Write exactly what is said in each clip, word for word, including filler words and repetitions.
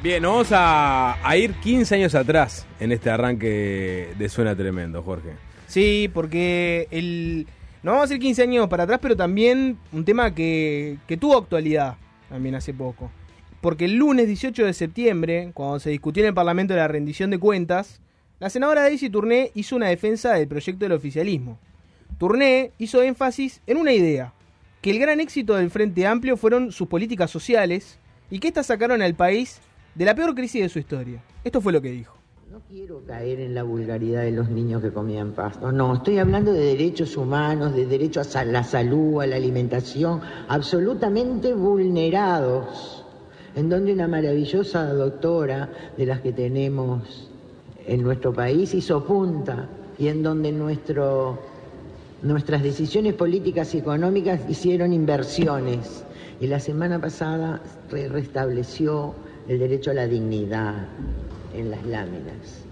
Bien, vamos a, a ir quince años atrás en este arranque de Suena Tremendo, Jorge. Sí, porque el no vamos a ir quince años para atrás, pero también un tema que, que tuvo actualidad también hace poco. Porque el lunes dieciocho de septiembre, cuando se discutió en el Parlamento la rendición de cuentas, la senadora Daisy Tourné hizo una defensa del proyecto del oficialismo. Tourné hizo énfasis en una idea, que el gran éxito del Frente Amplio fueron sus políticas sociales y que éstas sacaron al país de la peor crisis de su historia. Esto fue lo que dijo. No quiero caer en la vulgaridad de los niños que comían pasto. No, estoy hablando de derechos humanos, de derecho a la salud, a la alimentación, absolutamente vulnerados, en donde una maravillosa doctora de las que tenemos en nuestro país hizo punta, y en donde nuestro, nuestras decisiones políticas y económicas hicieron inversiones. Y la semana pasada re- restableció el derecho a la dignidad en las láminas.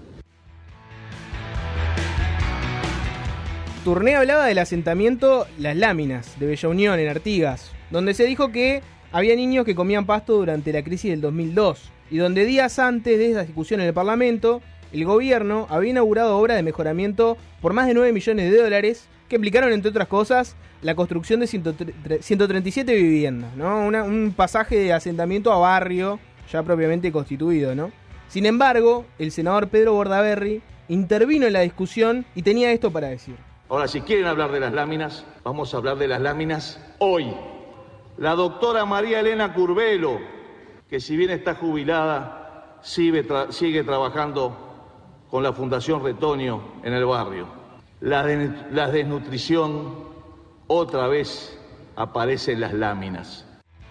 Tourné hablaba del asentamiento Las Láminas de Bella Unión, en Artigas, donde se dijo que había niños que comían pasto durante la crisis del dos mil dos, y donde días antes de esa discusión en el Parlamento, el gobierno había inaugurado obras de mejoramiento por más de nueve millones de dólares, que implicaron, entre otras cosas, la construcción de ciento treinta y siete viviendas, ¿no? Una, un pasaje de asentamiento a barrio ya propiamente constituido, ¿no? Sin embargo, el senador Pedro Bordaberry intervino en la discusión y tenía esto para decir. Ahora, si quieren hablar de las láminas, vamos a hablar de las láminas hoy. La doctora María Elena Curvelo, que si bien está jubilada, sigue, tra- sigue trabajando con la Fundación Retoño en el barrio. La, de- la desnutrición otra vez aparece en las láminas.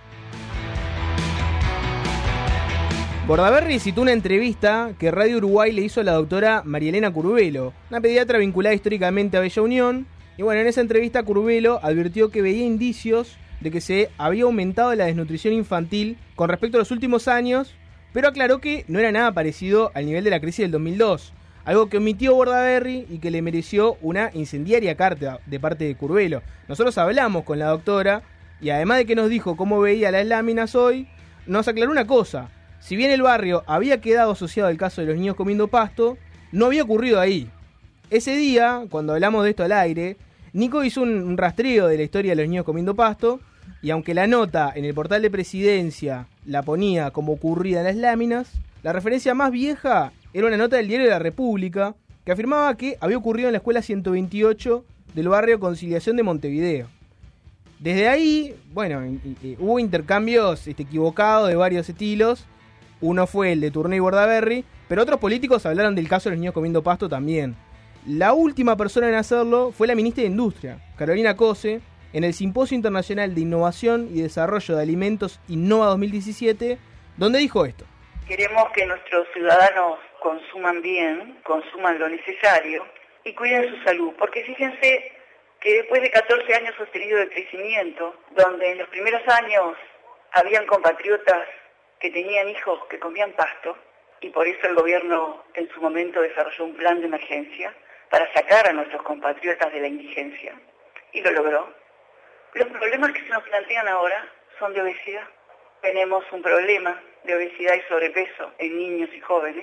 Bordaberry citó una entrevista que Radio Uruguay le hizo a la doctora María Elena Curvelo, una pediatra vinculada históricamente a Bella Unión, y bueno, en esa entrevista Curvelo advirtió que veía indicios de que se había aumentado la desnutrición infantil con respecto a los últimos años, pero aclaró que no era nada parecido al nivel de la crisis del dos mil dos, algo que omitió Bordaberry y que le mereció una incendiaria carta de parte de Curvelo. Nosotros hablamos con la doctora y además de que nos dijo cómo veía las láminas hoy, nos aclaró una cosa. Si bien el barrio había quedado asociado al caso de los niños comiendo pasto, no había ocurrido ahí. Ese día, cuando hablamos de esto al aire, Nico hizo un, un rastreo de la historia de los niños comiendo pasto, y aunque la nota en el portal de Presidencia la ponía como ocurrida en las láminas, la referencia más vieja era una nota del diario de la República que afirmaba que había ocurrido en la escuela ciento veintiocho del barrio Conciliación de Montevideo. Desde ahí, bueno, y, y, hubo intercambios este, equivocados de varios estilos. Uno fue el de Tourné y Bordaberry, pero otros políticos hablaron del caso de los niños comiendo pasto también. La última persona en hacerlo fue la ministra de Industria, Carolina Cose, en el Simposio Internacional de Innovación y Desarrollo de Alimentos Innova dos mil diecisiete, donde dijo esto. Queremos que nuestros ciudadanos consuman bien, consuman lo necesario y cuiden su salud, porque fíjense que después de catorce años sostenidos de crecimiento, donde en los primeros años habían compatriotas que tenían hijos que comían pasto, y por eso el gobierno en su momento desarrolló un plan de emergencia para sacar a nuestros compatriotas de la indigencia, y lo logró. Los problemas que se nos plantean ahora son de obesidad. Tenemos un problema de obesidad y sobrepeso en niños y jóvenes.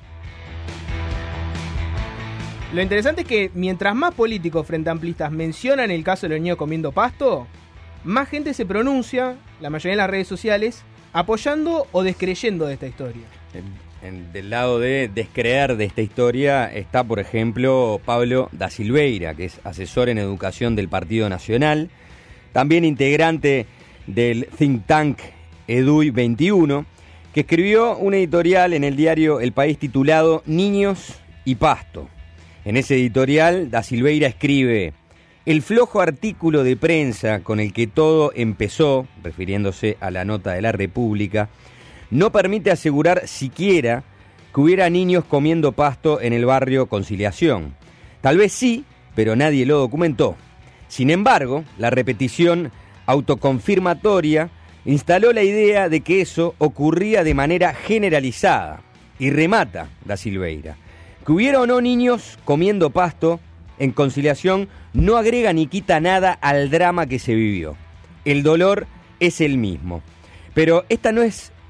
Lo interesante es que mientras más políticos frente amplistas mencionan el caso de los niños comiendo pasto, más gente se pronuncia, la mayoría en las redes sociales, apoyando o descreyendo de esta historia. En, en, del lado de descreer de esta historia está, por ejemplo, Pablo da Silveira, que es asesor en educación del Partido Nacional, también integrante del think tank Eduy veintiuno, que escribió un editorial en el diario El País titulado Niños y Pasto. En ese editorial, da Silveira escribe: el flojo artículo de prensa con el que todo empezó, refiriéndose a la nota de la República, no permite asegurar siquiera que hubiera niños comiendo pasto en el barrio Conciliación. Tal vez sí, pero nadie lo documentó. Sin embargo, la repetición autoconfirmatoria instaló la idea de que eso ocurría de manera generalizada. Y remata da Silveira: que hubiera o no niños comiendo pasto en Conciliación no agrega ni quita nada al drama que se vivió. El dolor es el mismo. Pero esta no es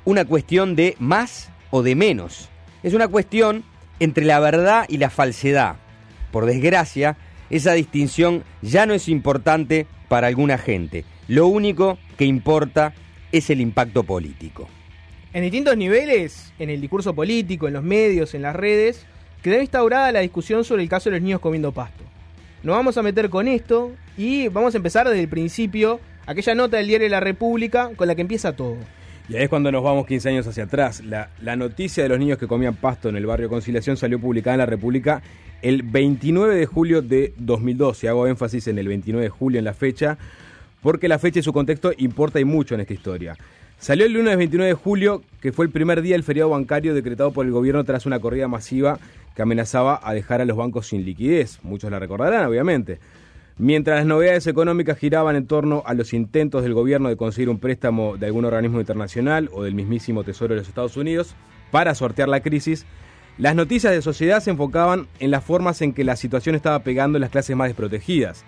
una cuestión de más o de menos. Es una cuestión entre la verdad y la falsedad. Por desgracia, esa distinción ya no es importante para alguna gente. Lo único que importa es el impacto político. En distintos niveles, en el discurso político, en los medios, en las redes, quedó instaurada la discusión sobre el caso de los niños comiendo pasto. Nos vamos a meter con esto y vamos a empezar desde el principio, aquella nota del diario La República con la que empieza todo. Y ahí es cuando nos vamos quince años hacia atrás. La, la noticia de los niños que comían pasto en el barrio Conciliación salió publicada en La República el veintinueve de julio de dos mil doce. Hago énfasis en el veintinueve de julio en la fecha, porque la fecha y su contexto importa y mucho en esta historia. Salió el lunes veintinueve de julio, que fue el primer día del feriado bancario decretado por el gobierno tras una corrida masiva que amenazaba a dejar a los bancos sin liquidez. Muchos la recordarán, obviamente. Mientras las novedades económicas giraban en torno a los intentos del gobierno de conseguir un préstamo de algún organismo internacional o del mismísimo Tesoro de los Estados Unidos para sortear la crisis, las noticias de sociedad se enfocaban en las formas en que la situación estaba pegando en las clases más desprotegidas.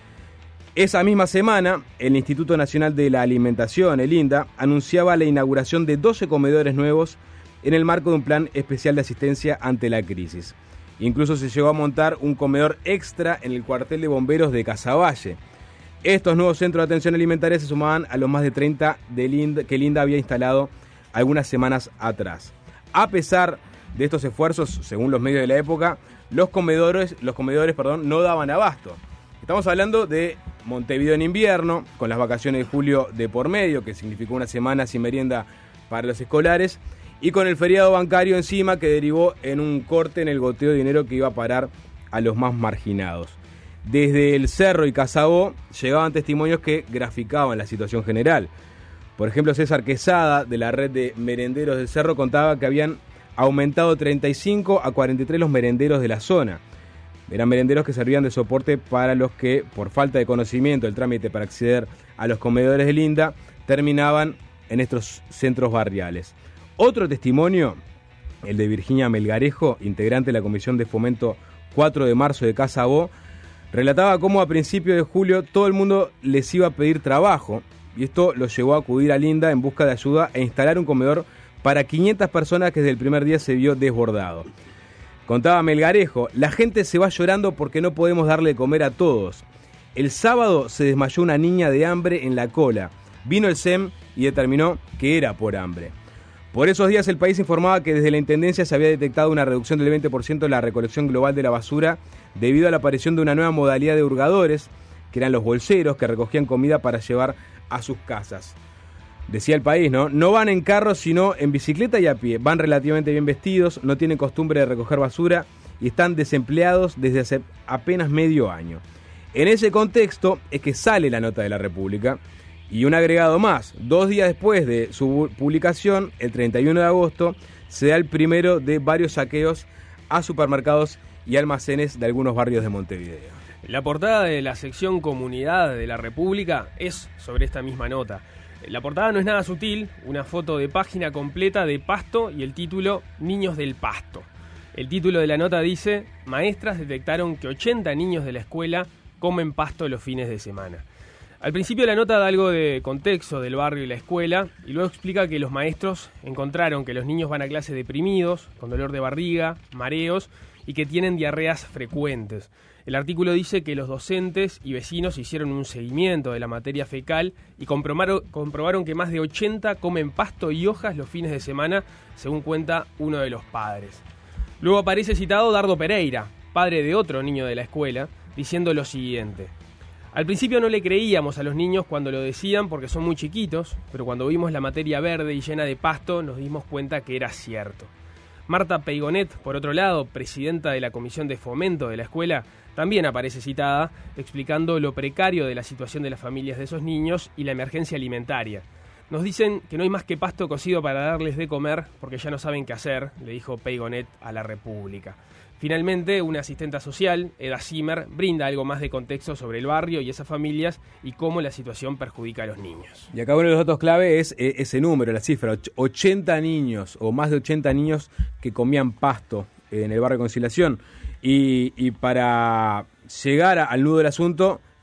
Esa misma semana, el Instituto Nacional de la Alimentación, el INDA, anunciaba la inauguración de doce comedores nuevos en el marco de un plan especial de asistencia ante la crisis. Incluso se llegó a montar un comedor extra en el cuartel de bomberos de Casaballe. Estos nuevos centros de atención alimentaria se sumaban a los más de treinta del INDA, que el INDA había instalado algunas semanas atrás. A pesar de estos esfuerzos, según los medios de la época, los comedores, los comedores perdón, no daban abasto. Estamos hablando de Montevideo en invierno, con las vacaciones de julio de por medio, que significó una semana sin merienda para los escolares, y con el feriado bancario encima, que derivó en un corte en el goteo de dinero que iba a parar a los más marginados. Desde el Cerro y Casabó llegaban testimonios que graficaban la situación general. Por ejemplo, César Quesada, de la red de merenderos del Cerro, contaba que habían aumentado treinta y cinco a cuarenta y tres los merenderos de la zona. Eran merenderos que servían de soporte para los que, por falta de conocimiento del trámite para acceder a los comedores del INDA, terminaban en estos centros barriales. Otro testimonio, el de Virginia Melgarejo, integrante de la Comisión de Fomento cuatro de marzo de Casabó, relataba cómo a principios de julio todo el mundo les iba a pedir trabajo, y esto los llevó a acudir al INDA en busca de ayuda e instalar un comedor para quinientas personas que desde el primer día se vio desbordado. Contaba Melgarejo, la gente se va llorando porque no podemos darle de comer a todos. El sábado se desmayó una niña de hambre en la cola. Vino el S E M y determinó que era por hambre. Por esos días el país informaba que desde la Intendencia se había detectado una reducción del veinte por ciento de la recolección global de la basura debido a la aparición de una nueva modalidad de hurgadores, que eran los bolseros que recogían comida para llevar a sus casas. Decía el país, ¿no? No van en carro, sino en bicicleta y a pie. Van relativamente bien vestidos, no tienen costumbre de recoger basura y están desempleados desde hace apenas medio año. En ese contexto es que sale la nota de La República. Y un agregado más, dos días después de su publicación, el treinta y uno de agosto, se da el primero de varios saqueos a supermercados y almacenes de algunos barrios de Montevideo. La portada de la sección Comunidad de La República es sobre esta misma nota. La portada no es nada sutil, una foto de página completa de Pasto y el título Niños del Pasto. El título de la nota dice: maestras detectaron que ochenta niños de la escuela comen pasto los fines de semana. Al principio la nota da algo de contexto del barrio y la escuela y luego explica que los maestros encontraron que los niños van a clase deprimidos, con dolor de barriga, mareos y que tienen diarreas frecuentes. El artículo dice que los docentes y vecinos hicieron un seguimiento de la materia fecal y comprobaron, comprobaron que más de ochenta comen pasto y hojas los fines de semana, según cuenta uno de los padres. Luego aparece citado Dardo Pereira, padre de otro niño de la escuela, diciendo lo siguiente: al principio no le creíamos a los niños cuando lo decían porque son muy chiquitos, pero cuando vimos la materia verde y llena de pasto nos dimos cuenta que era cierto. Marta Peigonet, por otro lado, presidenta de la Comisión de Fomento de la escuela, también aparece citada, explicando lo precario de la situación de las familias de esos niños y la emergencia alimentaria. Nos dicen que no hay más que pasto cocido para darles de comer porque ya no saben qué hacer, le dijo Peigonet a La República. Finalmente, una asistenta social, Eda Zimmer, brinda algo más de contexto sobre el barrio y esas familias y cómo la situación perjudica a los niños. Y acá uno de los datos clave es ese número, la cifra, ochenta niños o más de ochenta niños que comían pasto en el barrio Conciliación. Y, y para llegar al nudo del asunto,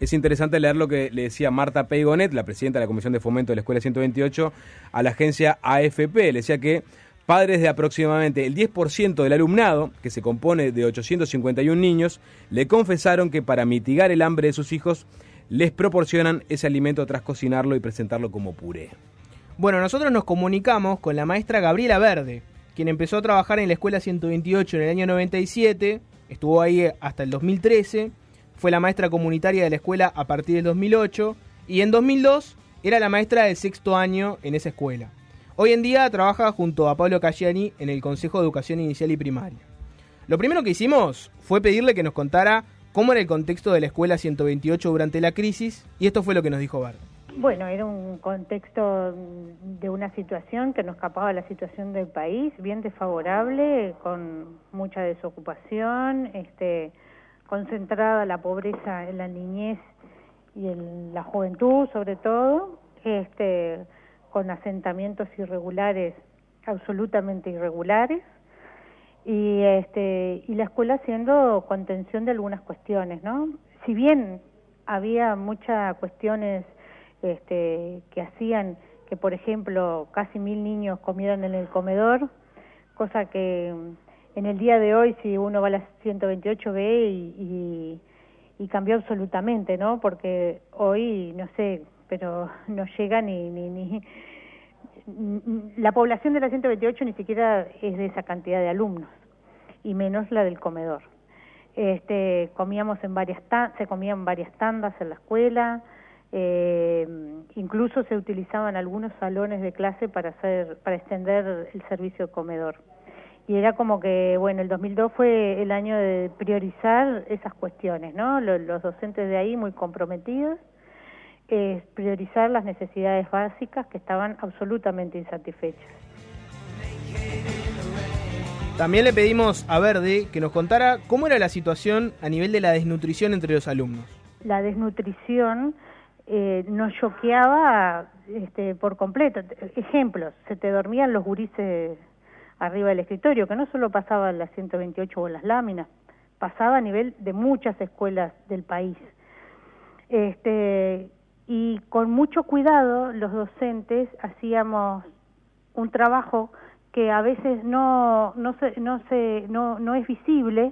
es interesante leer lo que le decía Marta Peigonet, la presidenta de la Comisión de Fomento de la Escuela ciento veintiocho, a la agencia A F P. Le decía que padres de aproximadamente el diez por ciento del alumnado, que se compone de ochocientos cincuenta y uno niños, le confesaron que para mitigar el hambre de sus hijos les proporcionan ese alimento tras cocinarlo y presentarlo como puré. Bueno, nosotros nos comunicamos con la maestra Gabriela Verde, quien empezó a trabajar en la Escuela ciento veintiocho en el año noventa y siete, estuvo ahí hasta el dos mil trece, fue la maestra comunitaria de la escuela a partir del dos mil ocho y en dos mil dos era la maestra del sexto año en esa escuela. Hoy en día trabaja junto a Pablo Caggiani en el Consejo de Educación Inicial y Primaria. Lo primero que hicimos fue pedirle que nos contara cómo era el contexto de la Escuela ciento veintiocho durante la crisis, y esto fue lo que nos dijo Verde. Bueno, era un contexto de una situación que no escapaba de la situación del país, bien desfavorable, con mucha desocupación, este, concentrada la pobreza en la niñez y en la juventud sobre todo, este, con asentamientos irregulares, absolutamente irregulares, y este y la escuela haciendo contención de algunas cuestiones, ¿no? Si bien había muchas cuestiones este que hacían que, por ejemplo, casi mil niños comieran en el comedor, cosa que en el día de hoy, si uno va a la ciento veintiocho, ve y, y, y cambió absolutamente, ¿no? Porque hoy, no sé, pero no llega ni... ni, ni la población de la ciento veintiocho ni siquiera es de esa cantidad de alumnos, y menos la del comedor. Este, comíamos en varias ta- se comían en varias tandas en la escuela, eh, incluso se utilizaban algunos salones de clase para hacer, para extender el servicio de comedor. Y era como que, bueno, el dos mil dos fue el año de priorizar esas cuestiones, ¿no? Los, los docentes de ahí muy comprometidos, es priorizar las necesidades básicas que estaban absolutamente insatisfechas. También le pedimos a Verde que nos contara cómo era la situación a nivel de la desnutrición entre los alumnos. La desnutrición eh, nos choqueaba este, por completo. Ejemplos, se te dormían los gurises arriba del escritorio, que no solo pasaba en la ciento veintiocho o en las láminas, pasaba a nivel de muchas escuelas del país. Este... Y con mucho cuidado los docentes hacíamos un trabajo que a veces no no se, no se no no es visible,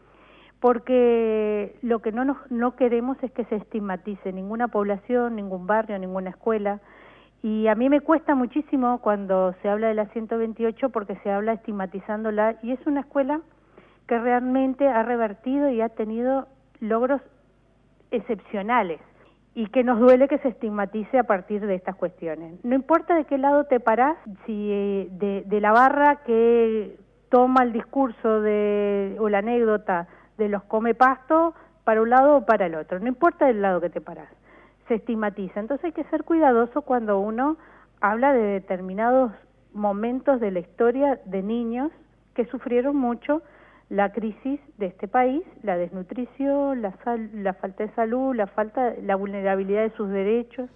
porque lo que no nos, no queremos es que se estigmatice ninguna población, ningún barrio, ninguna escuela. Y a mí me cuesta muchísimo cuando se habla de la ciento veintiocho, porque se habla estigmatizándola, y es una escuela que realmente ha revertido y ha tenido logros excepcionales, y que nos duele que se estigmatice a partir de estas cuestiones. No importa de qué lado te parás, si de, de la barra que toma el discurso de, o la anécdota de los come pasto para un lado o para el otro, no importa del lado que te parás, se estigmatiza. Entonces hay que ser cuidadoso cuando uno habla de determinados momentos de la historia de niños que sufrieron mucho la crisis de este país, la desnutrición, la, sal, la falta de salud, la falta, la vulnerabilidad de sus derechos.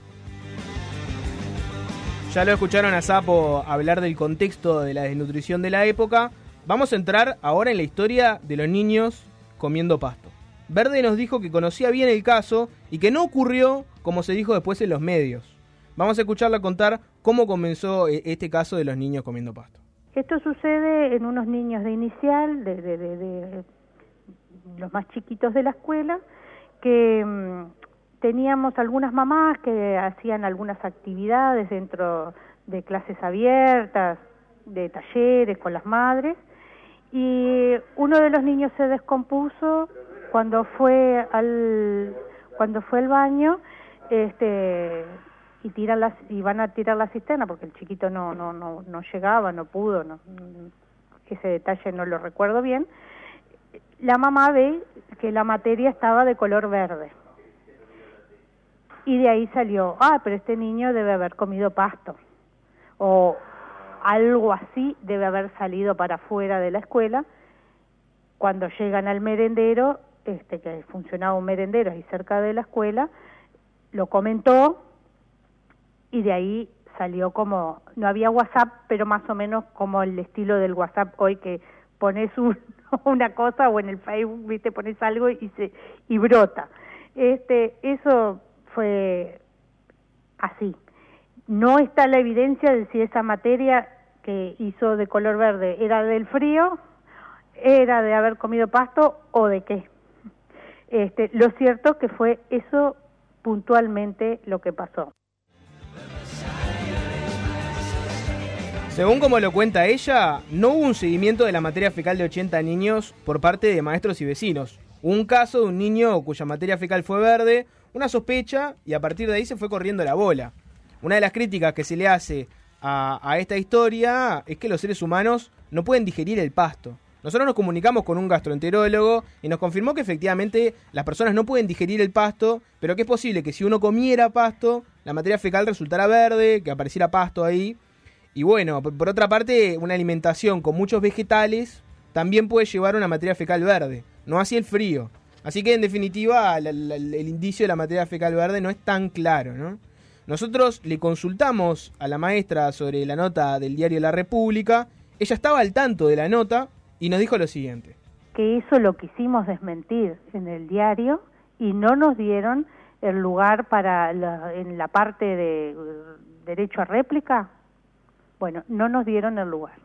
Ya lo escucharon a Sapo hablar del contexto de la desnutrición de la época. Vamos a entrar ahora en la historia de los niños comiendo pasto. Verde nos dijo que conocía bien el caso y que no ocurrió como se dijo después en los medios. Vamos a escucharla contar cómo comenzó este caso de los niños comiendo pasto. Esto sucede en unos niños de inicial, de, de, de, de los más chiquitos de la escuela, que mmm, teníamos algunas mamás que hacían algunas actividades dentro de clases abiertas, de talleres con las madres, y uno de los niños se descompuso cuando fue al cuando fue al baño, este y tiran las y van a tirar la cisterna porque el chiquito no no no no llegaba, no pudo, no, ese detalle no lo recuerdo bien. La mamá ve que la materia estaba de color verde y de ahí salió, ah, pero este niño debe haber comido pasto o algo así, debe haber salido para afuera de la escuela. Cuando llegan al merendero, este que funcionaba un merendero ahí cerca de la escuela, lo comentó. Y de ahí salió como, no había WhatsApp, pero más o menos como el estilo del WhatsApp hoy, que pones un, una cosa o en el Facebook, viste, pones algo y se y brota. Este, eso fue así. No está la evidencia de si esa materia que hizo de color verde era del frío, era de haber comido pasto o de qué. Este, lo cierto es que fue eso puntualmente lo que pasó. Según como lo cuenta ella, no hubo un seguimiento de la materia fecal de ochenta niños por parte de maestros y vecinos. Hubo un caso de un niño cuya materia fecal fue verde, una sospecha, y a partir de ahí se fue corriendo la bola. Una de las críticas que se le hace a, a esta historia es que los seres humanos no pueden digerir el pasto. Nosotros nos comunicamos con un gastroenterólogo y nos confirmó que efectivamente las personas no pueden digerir el pasto, pero que es posible que si uno comiera pasto, la materia fecal resultara verde, que apareciera pasto ahí. Y bueno, por, por otra parte, una alimentación con muchos vegetales también puede llevar una materia fecal verde, no así el frío. Así que en definitiva la, la, el indicio de la materia fecal verde no es tan claro, ¿no? Nosotros le consultamos a la maestra sobre la nota del diario La República, ella estaba al tanto de la nota y nos dijo lo siguiente. Que eso lo quisimos desmentir en el diario y no nos dieron el lugar para la, en la parte de derecho a réplica. Bueno, no nos dieron el lugar.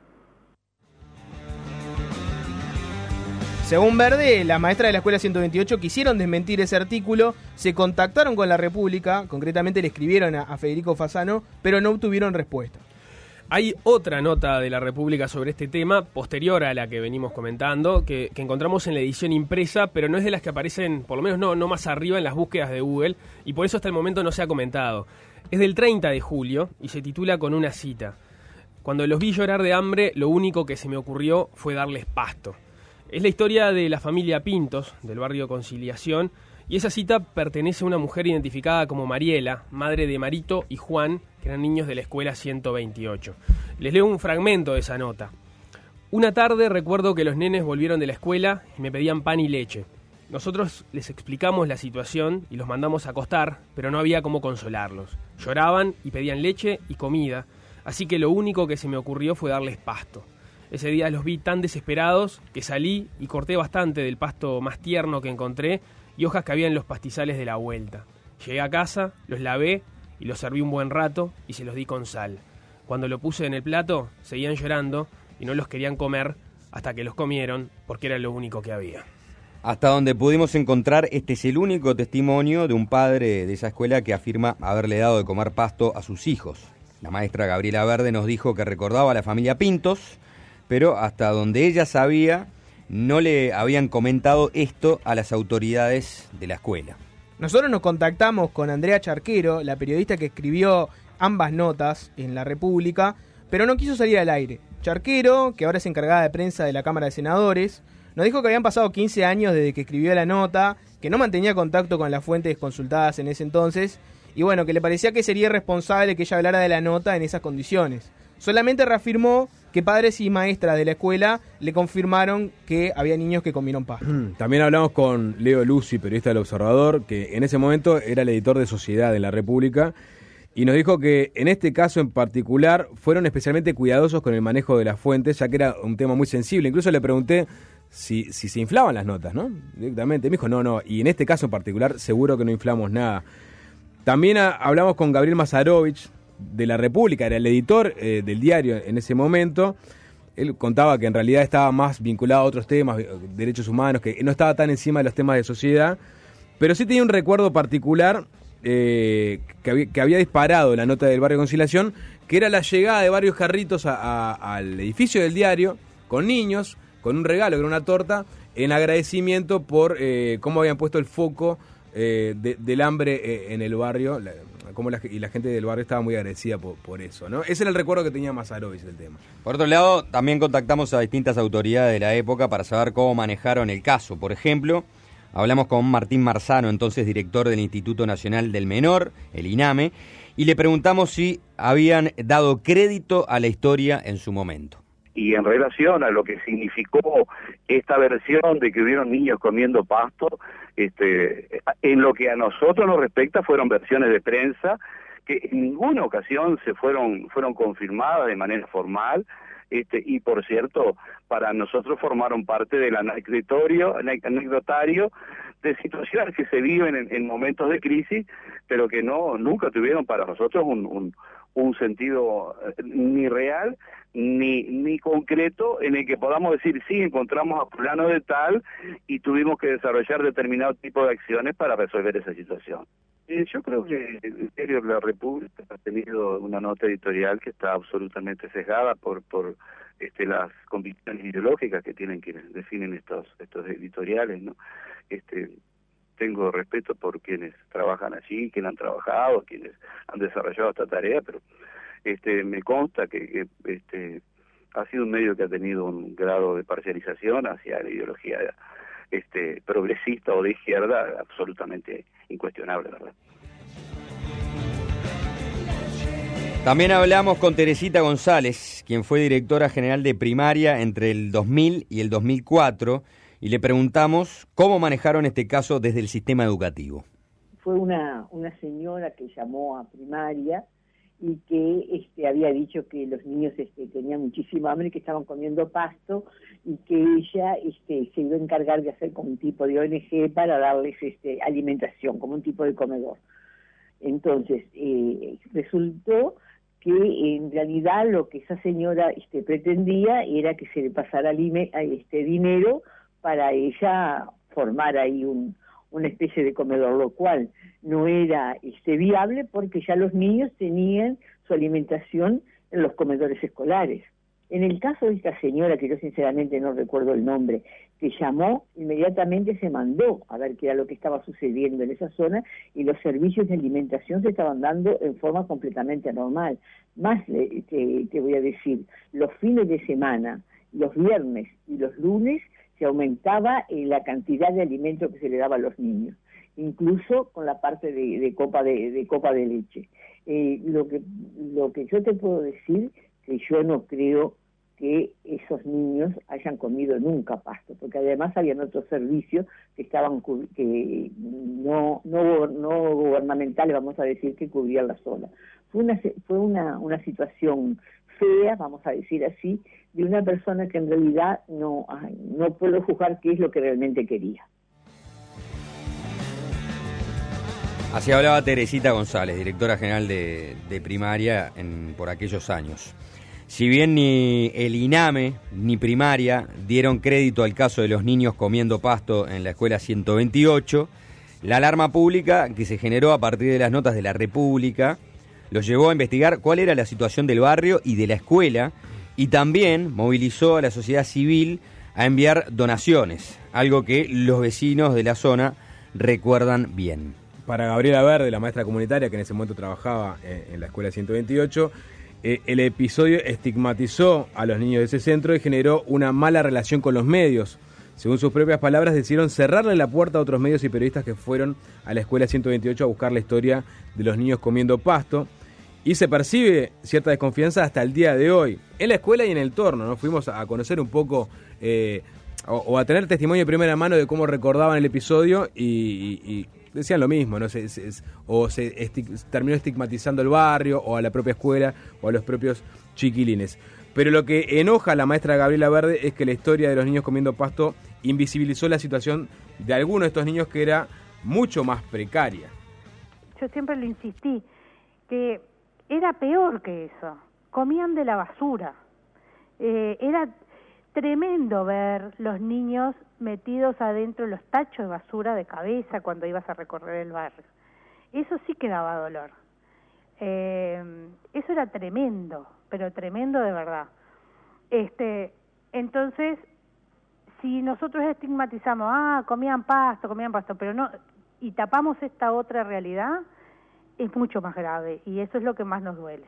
Según Verde, las maestras de la Escuela ciento veintiocho quisieron desmentir ese artículo, se contactaron con La República, concretamente le escribieron a, a Federico Fasano, pero no obtuvieron respuesta. Hay otra nota de La República sobre este tema, posterior a la que venimos comentando, que, que encontramos en la edición impresa, pero no es de las que aparecen, por lo menos no, no más arriba en las búsquedas de Google, y por eso hasta el momento no se ha comentado. Es del treinta de julio y se titula con una cita. Cuando los vi llorar de hambre, lo único que se me ocurrió fue darles pasto. Es la historia de la familia Pintos, del barrio Conciliación, y esa cita pertenece a una mujer identificada como Mariela, madre de Marito y Juan, que eran niños de la escuela ciento veintiocho. Les leo un fragmento de esa nota. Una tarde recuerdo que los nenes volvieron de la escuela y me pedían pan y leche. Nosotros les explicamos la situación y los mandamos a acostar, pero no había cómo consolarlos. Lloraban y pedían leche y comida, así que lo único que se me ocurrió fue darles pasto. Ese día los vi tan desesperados que salí y corté bastante del pasto más tierno que encontré y hojas que había en los pastizales de la vuelta. Llegué a casa, los lavé y los serví un buen rato y se los di con sal. Cuando lo puse en el plato, seguían llorando y no los querían comer hasta que los comieron porque era lo único que había. Hasta donde pudimos encontrar, este es el único testimonio de un padre de esa escuela que afirma haberle dado de comer pasto a sus hijos. La maestra Gabriela Verde nos dijo que recordaba a la familia Pintos, pero hasta donde ella sabía, no le habían comentado esto a las autoridades de la escuela. Nosotros nos contactamos con Andrea Charquero, la periodista que escribió ambas notas en La República, pero no quiso salir al aire. Charquero, que ahora es encargada de prensa de la Cámara de Senadores, nos dijo que habían pasado quince años desde que escribió la nota, que no mantenía contacto con las fuentes consultadas en ese entonces, y bueno, que le parecía que sería irresponsable que ella hablara de la nota en esas condiciones. Solamente reafirmó que padres y maestras de la escuela le confirmaron que había niños que comieron pasto. También hablamos con Leo Lucy, periodista del Observador, que en ese momento era el editor de Sociedad de La República, y nos dijo que en este caso en particular fueron especialmente cuidadosos con el manejo de las fuentes, ya que era un tema muy sensible. Incluso le pregunté si, si se inflaban las notas, ¿no? Directamente. Me dijo, no, no, y en este caso en particular seguro que no inflamos nada. También a, hablamos con Gabriel Mazarovich, de La República, era el editor eh, del diario en ese momento. Él contaba que en realidad estaba más vinculado a otros temas, derechos humanos, que no estaba tan encima de los temas de sociedad, pero sí tenía un recuerdo particular eh, que, había, que había disparado la nota del barrio Conciliación, que era la llegada de varios carritos a, a, al edificio del diario, con niños, con un regalo, que era una torta, en agradecimiento por eh, cómo habían puesto el foco eh, de, del hambre eh, en el barrio, la, como la, y la gente del barrio estaba muy agradecida por, por eso, ¿no? Ese era el recuerdo que tenía Mazarovich del tema. Por otro lado, también contactamos a distintas autoridades de la época para saber cómo manejaron el caso. Por ejemplo, hablamos con Martín Marzano, entonces director del Instituto Nacional del Menor, el INAME, y le preguntamos si habían dado crédito a la historia en su momento. Y en relación a lo que significó esta versión de que hubieron niños comiendo pasto, este, en lo que a nosotros nos respecta fueron versiones de prensa que en ninguna ocasión se fueron fueron confirmadas de manera formal. este, y por cierto, para nosotros formaron parte del anecdotario, anecdotario de situaciones que se viven en, en momentos de crisis, pero que no nunca tuvieron para nosotros un, un, un sentido ni real ni ni concreto en el que podamos decir, sí, encontramos a fulano de tal y tuvimos que desarrollar determinado tipo de acciones para resolver esa situación. Eh, yo creo que el diario La República ha tenido una nota editorial que está absolutamente sesgada por por este, las convicciones ideológicas que tienen quienes definen estos estos editoriales, ¿no? Este, tengo respeto por quienes trabajan allí, quienes han trabajado, quienes han desarrollado esta tarea, pero este me consta que, que este ha sido un medio que ha tenido un grado de parcialización hacia la ideología este progresista o de izquierda absolutamente incuestionable, ¿verdad? También hablamos con Teresita González, quien fue directora general de primaria entre el dos mil y el dos mil cuatro, y le preguntamos cómo manejaron este caso desde el sistema educativo. Fue una, una señora que llamó a primaria y que este, había dicho que los niños este, tenían muchísima hambre, que estaban comiendo pasto y que ella este, se iba a encargar de hacer como un tipo de O N G para darles este, alimentación, como un tipo de comedor. Entonces, eh, resultó que en realidad lo que esa señora este, pretendía era que se le pasara lime, este dinero para ella formar ahí un, una especie de comedor, lo cual no era este, viable porque ya los niños tenían su alimentación en los comedores escolares. En el caso de esta señora, que yo sinceramente no recuerdo el nombre, que llamó, inmediatamente se mandó a ver qué era lo que estaba sucediendo en esa zona y los servicios de alimentación se estaban dando en forma completamente normal. Más te, te voy a decir, los fines de semana, los viernes y los lunes se aumentaba eh, la cantidad de alimento que se le daba a los niños, incluso con la parte de, de copa de, de copa de leche. Eh, lo que lo que yo te puedo decir que yo no creo que esos niños hayan comido nunca pasto, porque además habían otros servicios que estaban que no no no gubernamentales, vamos a decir, que cubrían la zona. Fue una fue una una situación fea, vamos a decir así, de una persona que en realidad no no puedo juzgar qué es lo que realmente quería. Así hablaba Teresita González, directora general de, de primaria en, por aquellos años. Si bien ni el INAME ni primaria dieron crédito al caso de los niños comiendo pasto en la escuela ciento veintiocho, la alarma pública que se generó a partir de las notas de La República los llevó a investigar cuál era la situación del barrio y de la escuela, y también movilizó a la sociedad civil a enviar donaciones, algo que los vecinos de la zona recuerdan bien. Para Gabriela Verde, la maestra comunitaria que en ese momento trabajaba en la escuela ciento veintiocho, eh, el episodio estigmatizó a los niños de ese centro y generó una mala relación con los medios. Según sus propias palabras, decidieron cerrarle la puerta a otros medios y periodistas que fueron a la escuela ciento veintiocho a buscar la historia de los niños comiendo pasto. Y se percibe cierta desconfianza hasta el día de hoy, en la escuela y en el entorno, ¿no? Fuimos a conocer un poco, eh, o, o a tener testimonio de primera mano de cómo recordaban el episodio y, y, y decían lo mismo, ¿no? Se, se, o se esti- terminó estigmatizando el barrio, o a la propia escuela, o a los propios chiquilines. Pero lo que enoja a la maestra Gabriela Verde es que la historia de los niños comiendo pasto invisibilizó la situación de algunos de estos niños que era mucho más precaria. Yo siempre lo insistí, que era peor que eso, comían de la basura. Eh, era tremendo ver los niños metidos adentro de los tachos de basura de cabeza cuando ibas a recorrer el barrio. Eso sí que daba dolor. Eh, eso era tremendo, pero tremendo de verdad. Este, entonces, si nosotros estigmatizamos, ah, comían pasto, comían pasto, pero no, y tapamos esta otra realidad, es mucho más grave, y eso es lo que más nos duele.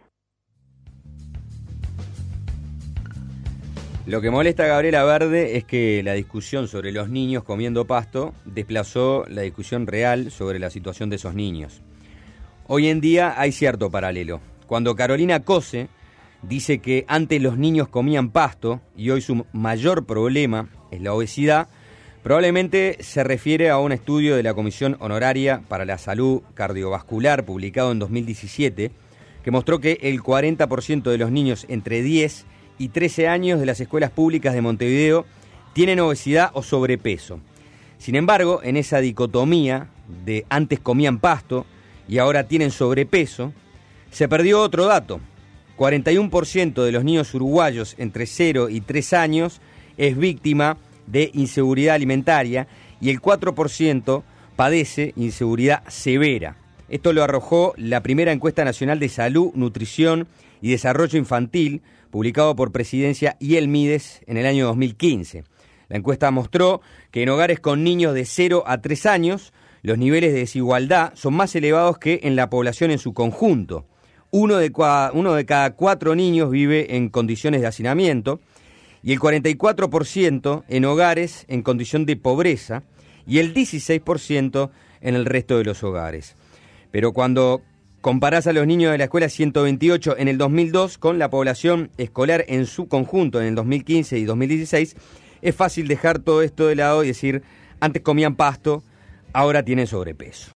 Lo que molesta a Gabriela Verde es que la discusión sobre los niños comiendo pasto desplazó la discusión real sobre la situación de esos niños. Hoy en día hay cierto paralelo. Cuando Carolina Cose dice que antes los niños comían pasto y hoy su mayor problema es la obesidad, probablemente se refiere a un estudio de la Comisión Honoraria para la Salud Cardiovascular publicado en dos mil diecisiete, que mostró que el cuarenta por ciento de los niños entre diez y trece años de las escuelas públicas de Montevideo tienen obesidad o sobrepeso. Sin embargo, en esa dicotomía de antes comían pasto y ahora tienen sobrepeso, se perdió otro dato. cuarenta y uno por ciento de los niños uruguayos entre cero y tres años es víctima de inseguridad alimentaria y el cuatro por ciento padece inseguridad severa. Esto lo arrojó la primera encuesta nacional de salud, nutrición y desarrollo infantil, publicado por Presidencia y el Mides en el año dos mil quince. La encuesta mostró que en hogares con niños de cero a tres años, los niveles de desigualdad son más elevados que en la población en su conjunto. Uno de, cua, uno de cada cuatro niños vive en condiciones de hacinamiento y el cuarenta y cuatro por ciento en hogares en condición de pobreza y el dieciséis por ciento en el resto de los hogares. Pero cuando comparás a los niños de la escuela ciento veintiocho en el dos mil dos con la población escolar en su conjunto en el dos mil quince y dos mil dieciséis, es fácil dejar todo esto de lado y decir, antes comían pasto, ahora tienen sobrepeso.